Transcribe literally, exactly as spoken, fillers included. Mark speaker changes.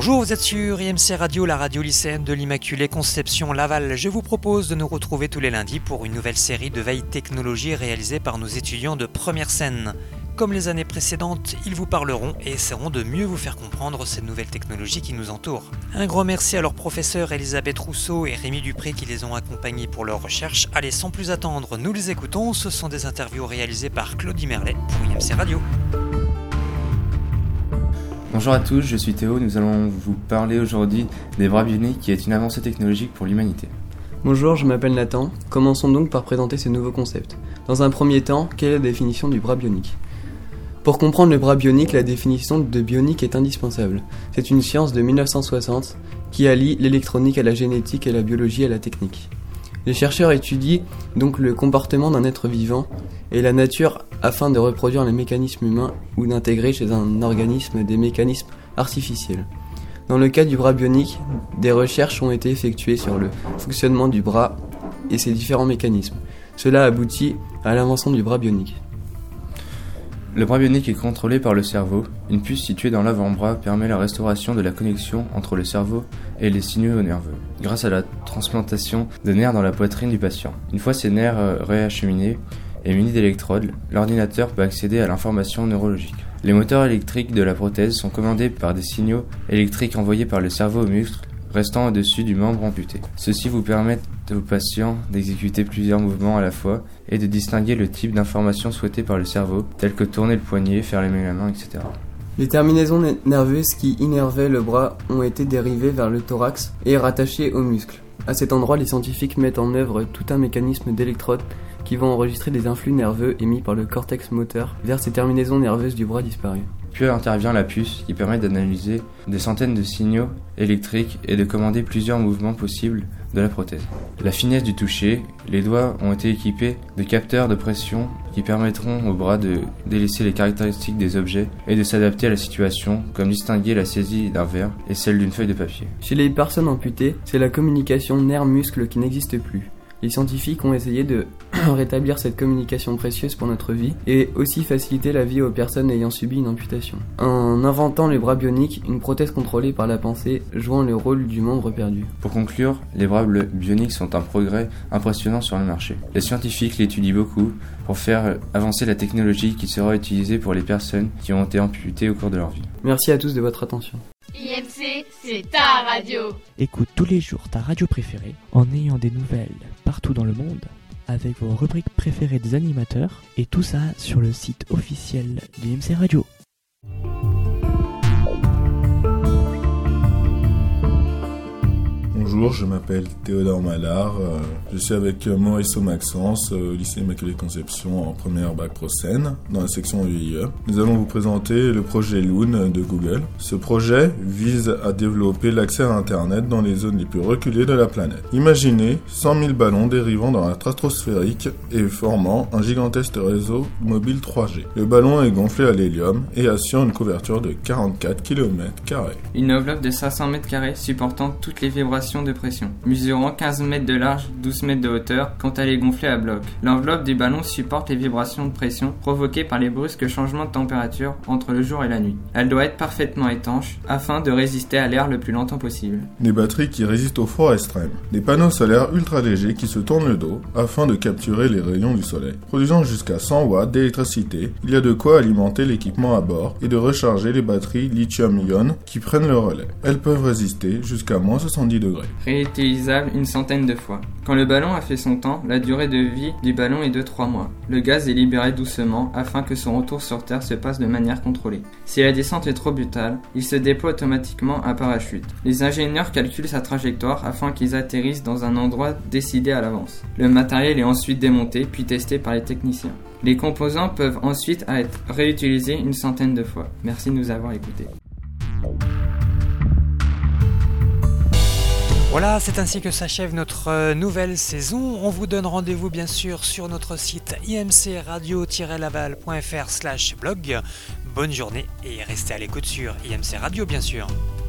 Speaker 1: Bonjour, vous êtes sur I M C Radio, la radio lycéenne de l'Immaculée Conception Laval. Je vous propose de nous retrouver tous les lundis pour une nouvelle série de veille technologie réalisée par nos étudiants de première scène. Comme les années précédentes, ils vous parleront et essaieront de mieux vous faire comprendre ces nouvelles technologies qui nous entourent. Un grand merci à leurs professeurs Elisabeth Rousseau et Rémi Dupré qui les ont accompagnés pour leurs recherches. Allez, sans plus attendre, nous les écoutons. Ce sont des interviews réalisées par Claudie Merlet pour I M C Radio.
Speaker 2: Bonjour à tous, je suis Théo, nous allons vous parler aujourd'hui des bras bioniques qui est une avancée technologique pour l'humanité.
Speaker 3: Bonjour, je m'appelle Nathan. Commençons donc par présenter ces nouveaux concepts. Dans un premier temps, quelle est la définition du bras bionique ? Pour comprendre le bras bionique, la définition de bionique est indispensable. C'est une science de mille neuf cent soixante qui allie l'électronique à la génétique et la biologie à la technique. Les chercheurs étudient donc le comportement d'un être vivant et la nature afin de reproduire les mécanismes humains ou d'intégrer chez un organisme des mécanismes artificiels. Dans le cas du bras bionique, des recherches ont été effectuées sur le fonctionnement du bras et ses différents mécanismes. Cela aboutit à l'invention du bras bionique.
Speaker 2: Le bras bionique est contrôlé par le cerveau. Une puce située dans l'avant-bras permet la restauration de la connexion entre le cerveau et les signaux nerveux, grâce à la transplantation de nerfs dans la poitrine du patient. Une fois ces nerfs réacheminés et munis d'électrodes, l'ordinateur peut accéder à l'information neurologique. Les moteurs électriques de la prothèse sont commandés par des signaux électriques envoyés par le cerveau aux muscles restant au-dessus du membre amputé. Ceci vous permet au patient d'exécuter plusieurs mouvements à la fois et de distinguer le type d'information souhaitée par le cerveau, tel que tourner le poignet, fermer la main, et cetera.
Speaker 3: Les terminaisons nerveuses qui innervaient le bras ont été dérivées vers le thorax et rattachées aux muscles. À cet endroit, les scientifiques mettent en œuvre tout un mécanisme d'électrodes qui vont enregistrer des influx nerveux émis par le cortex moteur vers ces terminaisons nerveuses du bras disparu.
Speaker 2: Puis intervient la puce qui permet d'analyser des centaines de signaux électriques et de commander plusieurs mouvements possibles de la prothèse. La finesse du toucher, les doigts ont été équipés de capteurs de pression qui permettront au bras de délaisser les caractéristiques des objets et de s'adapter à la situation, comme distinguer la saisie d'un verre et celle d'une feuille de papier.
Speaker 3: Chez les personnes amputées, c'est la communication nerf-muscle qui n'existe plus. Les scientifiques ont essayé de rétablir cette communication précieuse pour notre vie et aussi faciliter la vie aux personnes ayant subi une amputation. En inventant les bras bioniques, une prothèse contrôlée par la pensée jouant le rôle du membre perdu.
Speaker 2: Pour conclure, les bras bioniques sont un progrès impressionnant sur le marché. Les scientifiques l'étudient beaucoup pour faire avancer la technologie qui sera utilisée pour les personnes qui ont été amputées au cours de leur vie.
Speaker 3: Merci à tous de votre attention.
Speaker 4: I M C, c'est ta radio.
Speaker 5: Écoute tous les jours ta radio préférée en ayant des nouvelles partout dans le monde avec vos rubriques préférées des animateurs et tout ça sur le site officiel de I M C Radio.
Speaker 6: Bonjour, je m'appelle Théodore Mallard, euh, je suis avec Maurice Maxence euh, au lycée Immaculée Conception en première bac pro scène dans la section U I E. Nous allons vous présenter le projet Loon de Google. Ce projet vise à développer l'accès à Internet dans les zones les plus reculées de la planète. Imaginez cent mille ballons dérivant dans la stratosphérique et formant un gigantesque réseau mobile trois G. Le ballon est gonflé à l'hélium et assure une couverture de quarante-quatre kilomètres carrés.
Speaker 7: Une enveloppe de cinq cents mètres carrés supportant toutes les vibrations de pression, mesurant quinze mètres de large, douze mètres de hauteur quand elle est gonflée à bloc. L'enveloppe du ballon supporte les vibrations de pression provoquées par les brusques changements de température entre le jour et la nuit. Elle doit être parfaitement étanche afin de résister à l'air le plus longtemps possible.
Speaker 6: Des batteries qui résistent au froid extrême. Des panneaux solaires ultra légers qui se tournent le dos afin de capturer les rayons du soleil. Produisant jusqu'à cent watts d'électricité, il y a de quoi alimenter l'équipement à bord et de recharger les batteries lithium-ion qui prennent le relais. Elles peuvent résister jusqu'à moins soixante-dix degrés.
Speaker 7: Réutilisable une centaine de fois. Quand le ballon a fait son temps, la durée de vie du ballon est de trois mois. Le gaz est libéré doucement afin que son retour sur Terre se passe de manière contrôlée. Si la descente est trop brutale, il se déploie automatiquement un parachute. Les ingénieurs calculent sa trajectoire afin qu'ils atterrissent dans un endroit décidé à l'avance. Le matériel est ensuite démonté puis testé par les techniciens. Les composants peuvent ensuite être réutilisés une centaine de fois. Merci de nous avoir écoutés.
Speaker 1: Voilà, c'est ainsi que s'achève notre nouvelle saison. On vous donne rendez-vous bien sûr sur notre site imcradio tiret laval point fr slash blog. Bonne journée et restez à l'écoute sur I M C Radio bien sûr.